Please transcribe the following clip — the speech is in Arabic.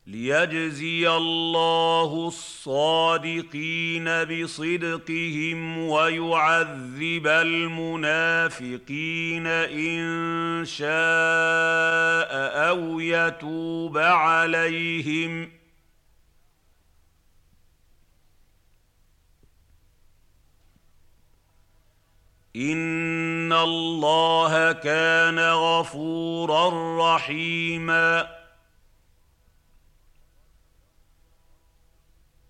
ليجزي الله الصادقين بصدقهم ويعذب المنافقين إن شاء أو يتوب عليهم إن الله كان غفوراً رحيماً